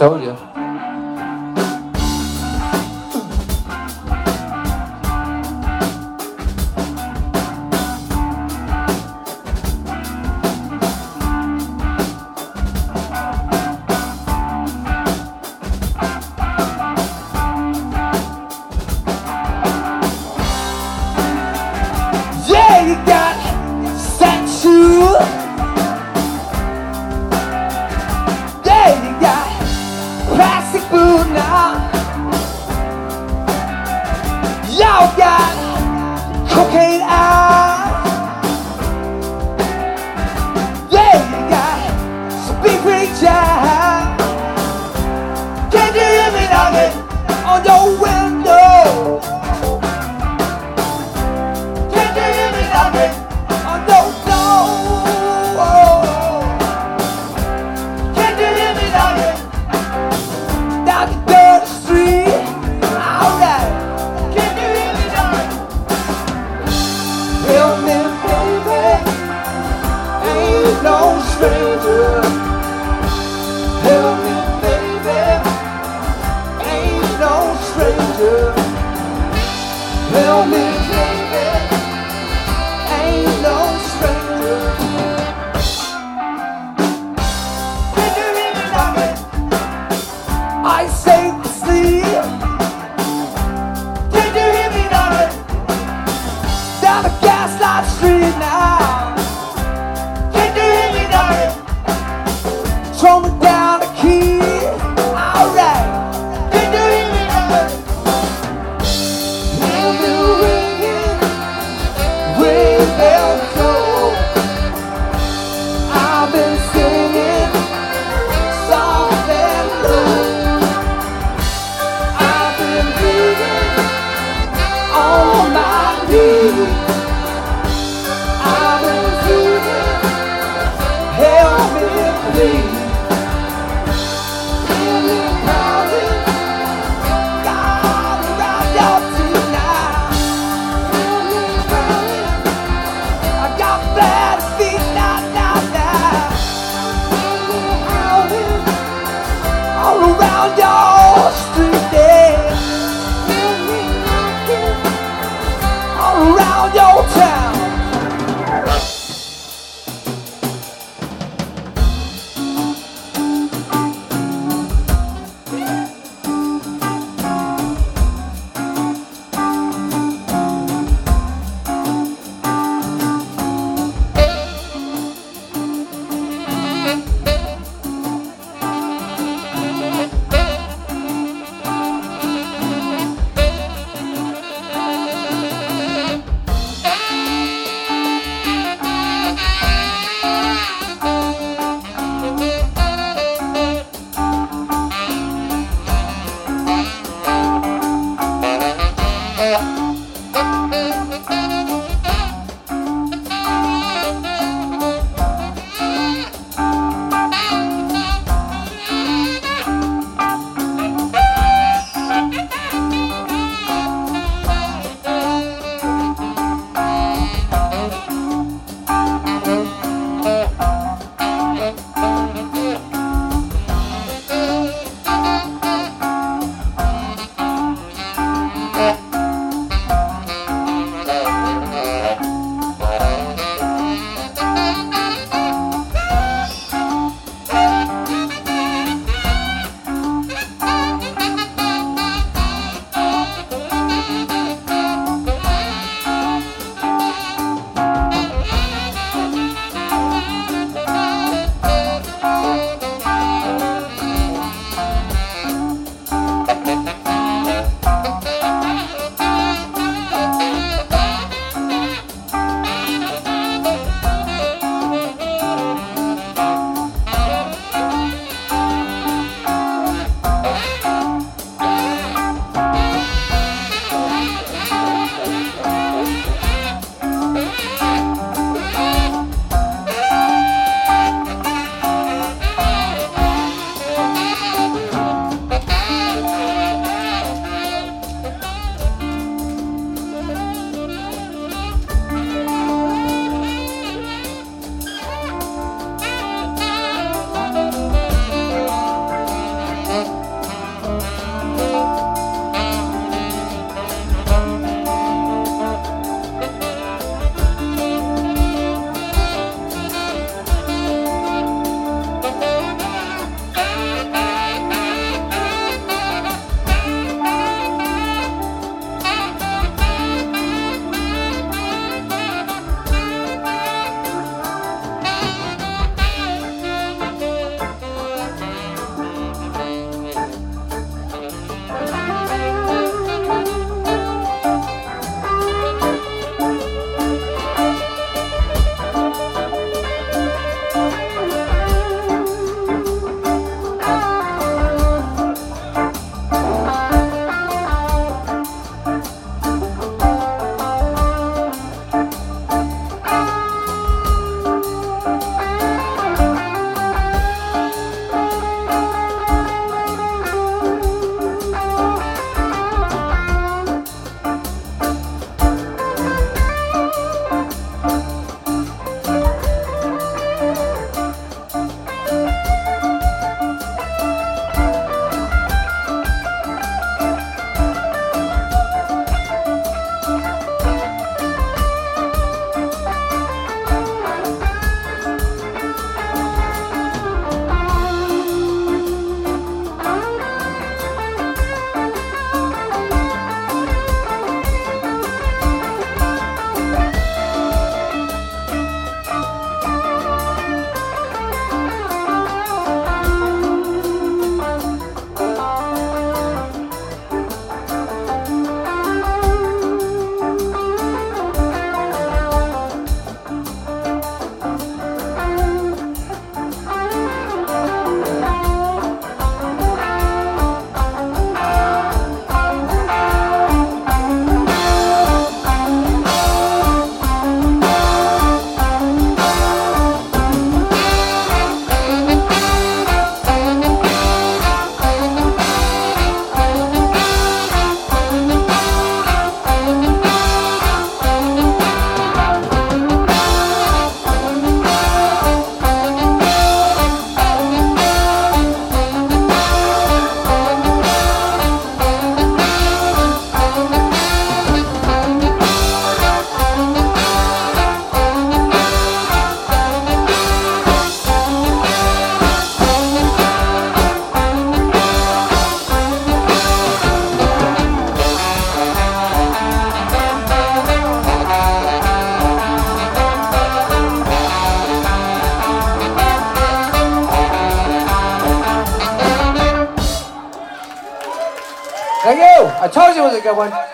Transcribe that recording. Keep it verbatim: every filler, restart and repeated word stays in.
told you. Yeah, you got statue. Yeah, you got plastic food now. Y'all got cocaine eyes. Yeah, you got some big big jazz. Can you hear me knocking on your window? Can you hear me knocking on your door? Can you hear me knocking down the dirty street? Alright. Can you hear me knocking? Tell me, baby, ain't no stranger. Tell me, baby, ain't no stranger. Tell me, baby, ain't no stranger. Can you hear me knocking? I say to sleep. Can you hear me knocking? Down the gaslight street now. Can you hear me knocking? Throw me down the key. Alright. Can you hear me knocking? Hear me ringing, ring bell toll. I've been singing soft and low. I've been bleeding on my knees. I've been bleeding, help me please. Hear me calling, God around your teeth now. Hear me calling, I got bad feet now, now, now. Hear me howling all around your street there. Hear me knocking all around your town. Thank you. I told you it was a good one.